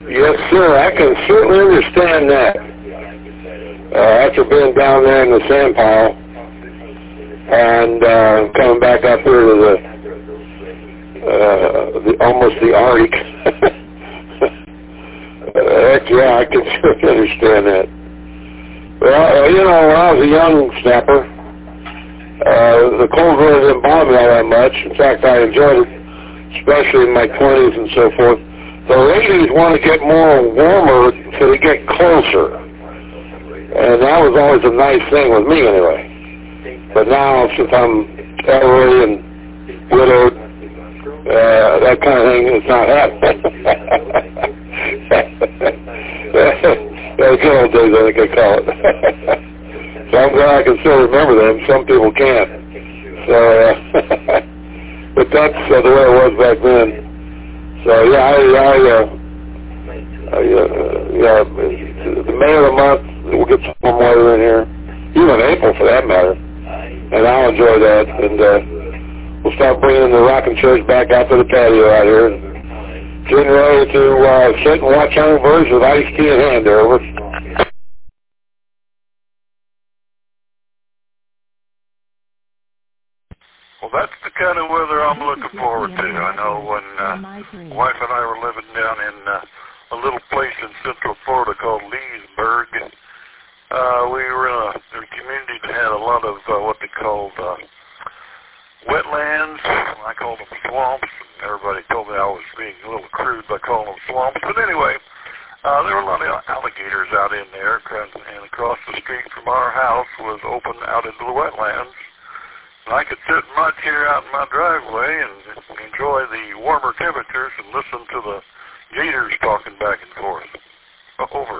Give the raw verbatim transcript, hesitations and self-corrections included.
Yes, sir. I can certainly understand that. Uh, after being down there in the sand pile and uh, coming back up here to the, uh, the almost the Arctic. uh, heck yeah, I can certainly understand that. Well, uh, you know, when I was a young snapper, uh, the cold really didn't bother me all that much. In fact, I enjoyed it, especially in my twenties and so forth. The ladies want to get more warmer so they get closer. And that was always a nice thing with me anyway. But now, since I'm elderly and widowed, uh, that kind of thing is not happening. The good old days, I think I call it. So I'm glad I can still remember them. Some people can't. So, uh, but that's uh, the way it was back then. So yeah, I, I, uh, I uh, yeah, the May of the month we'll get some warm weather in here, even April for that matter, and I'll enjoy that. And uh, we'll start bringing the rocking chairs back out to the patio out here, and getting ready to uh, sit and watch Hummingbirds with iced tea in hand. There, over. Well, that's the kind of weather I'm looking forward to. I know when uh, wife and I were living down in uh, a little place in Central Florida called Leesburg, uh, we were in a, in a community that had a lot of uh, what they called uh, wetlands. I called them swamps. Everybody told me I was being a little crude by calling them swamps. But anyway, uh, there were a lot of alligators out in there, and across the street from our house was open out into the wetlands. I could sit in my chair out in my driveway and enjoy the warmer temperatures and listen to the gators talking back and forth over